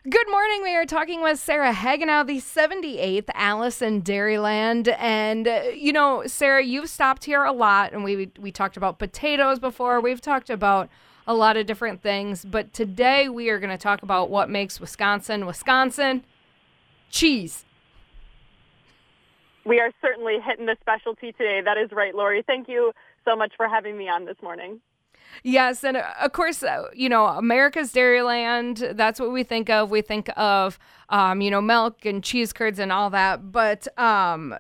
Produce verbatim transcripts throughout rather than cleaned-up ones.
Good morning. We are talking with Sarah Hagenow, the seventy-eighth Alice in Dairyland. And, uh, you know, Sarah, you've stopped here a lot, and we we talked about potatoes before. We've talked about a lot of different things. But today we are going to talk about what makes Wisconsin, Wisconsin, cheese. We are certainly hitting the specialty today. That is right, Lori. Thank you so much for having me on this morning. Yes, and uh, of course, uh, you know, America's Dairyland, that's what we think of. We think of, um, you know, milk and cheese curds and all that. But um,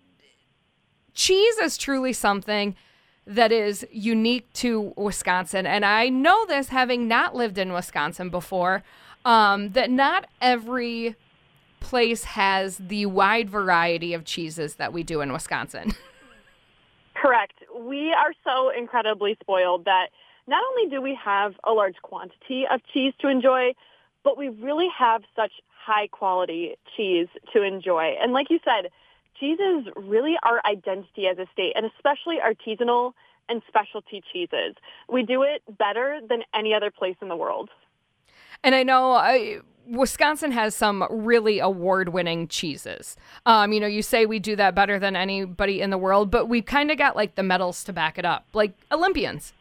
cheese is truly something that is unique to Wisconsin. And I know this, having not lived in Wisconsin before, um, that not every place has the wide variety of cheeses that we do in Wisconsin. Correct. We are so incredibly spoiled that not only do we have a large quantity of cheese to enjoy, but we really have such high quality cheese to enjoy. And like you said, cheese is really our identity as a state, and especially artisanal and specialty cheeses. We do it better than any other place in the world. And I know I, Wisconsin has some really award-winning cheeses. Um, you know, you say we do that better than anybody in the world, but we kind of got like the medals to back it up, like Olympians.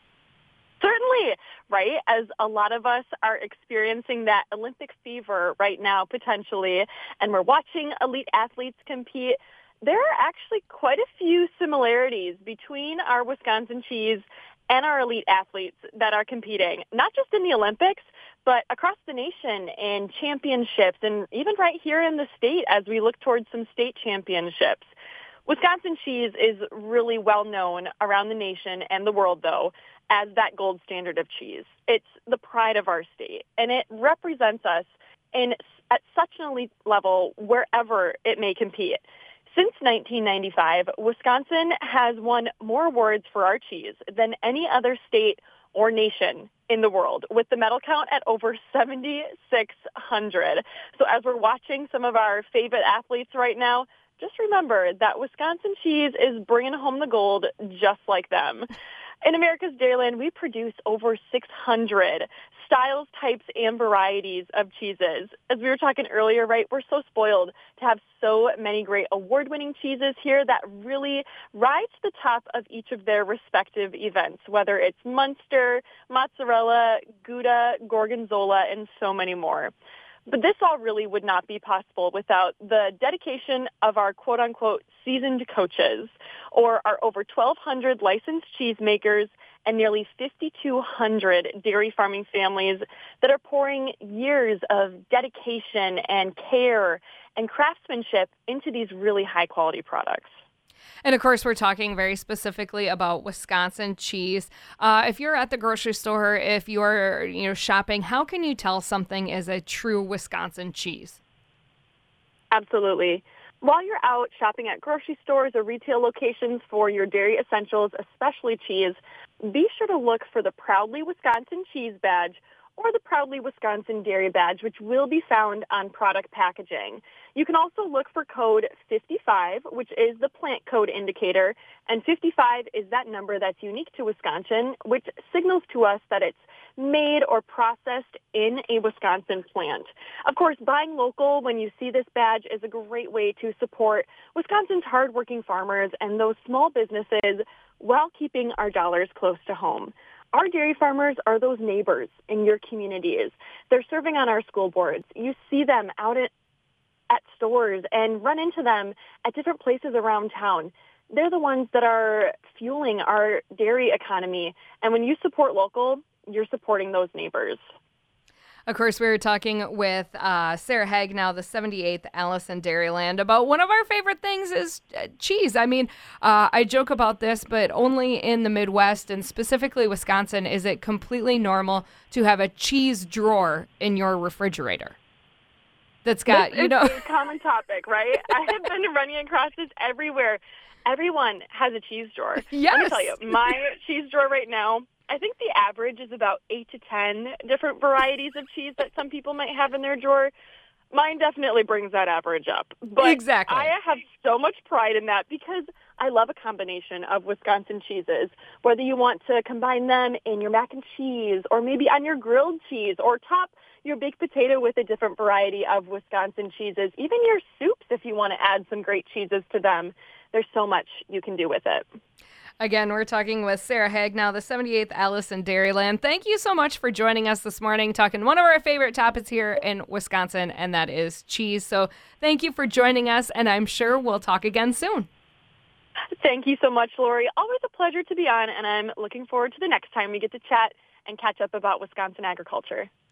Certainly, right? As a lot of us are experiencing that Olympic fever right now, potentially, and we're watching elite athletes compete, there are actually quite a few similarities between our Wisconsin cheese and our elite athletes that are competing, not just in the Olympics, but across the nation in championships and even right here in the state as we look towards some state championships. Wisconsin cheese is really well known around the nation and the world, though, as that gold standard of cheese. It's the pride of our state, and it represents us in at such an elite level wherever it may compete. Since nineteen ninety-five, Wisconsin has won more awards for our cheese than any other state or nation in the world, with the medal count at over seventy-six hundred. So as we're watching some of our favorite athletes right now, just remember that Wisconsin cheese is bringing home the gold just like them. In America's Dairyland, we produce over six hundred styles, types, and varieties of cheeses. As we were talking earlier, right, we're so spoiled to have so many great award-winning cheeses here that really rise to the top of each of their respective events, whether it's Munster, mozzarella, Gouda, Gorgonzola, and so many more. But this all really would not be possible without the dedication of our quote-unquote seasoned coaches, or our over twelve hundred licensed cheesemakers and nearly fifty-two hundred dairy farming families that are pouring years of dedication and care and craftsmanship into these really high-quality products. And of course, we're talking very specifically about Wisconsin cheese. Uh, if you're at the grocery store, if you're you know shopping, how can you tell something is a true Wisconsin cheese? Absolutely. While you're out shopping at grocery stores or retail locations for your dairy essentials, especially cheese, be sure to look for the Proudly Wisconsin Cheese badge or the Proudly Wisconsin Dairy badge, which will be found on product packaging. You can also look for code fifty-five, which is the plant code indicator, and fifty-five is that number that's unique to Wisconsin, which signals to us that it's made or processed in a Wisconsin plant. Of course, buying local when you see this badge is a great way to support Wisconsin's hardworking farmers and those small businesses while keeping our dollars close to home. Our dairy farmers are those neighbors in your communities. They're serving on our school boards. You see them out at, at stores and run into them at different places around town. They're the ones that are fueling our dairy economy. And when you support local, you're supporting those neighbors. Of course, we were talking with uh, Sarah Hagenow, the seventy-eighth Alice in Dairyland, about one of our favorite things is uh, cheese. I mean, uh, I joke about this, but only in the Midwest and specifically Wisconsin is it completely normal to have a cheese drawer in your refrigerator. That's got, this you know. It's a common topic, right? I have been running across this everywhere. Everyone has a cheese drawer. Yes. Let me tell you, my cheese drawer right now, I think the average is about eight to ten different varieties of cheese that some people might have in their drawer. Mine definitely brings that average up. But exactly. I have so much pride in that because I love a combination of Wisconsin cheeses, whether you want to combine them in your mac and cheese or maybe on your grilled cheese or top your baked potato with a different variety of Wisconsin cheeses, even your soups if you want to add some great cheeses to them. There's so much you can do with it. Again, we're talking with Sarah Hagnow, the seventy-eighth Alice in Dairyland. Thank you so much for joining us this morning, talking one of our favorite topics here in Wisconsin, and that is cheese. So thank you for joining us, and I'm sure we'll talk again soon. Thank you so much, Lori. Always a pleasure to be on, and I'm looking forward to the next time we get to chat and catch up about Wisconsin agriculture.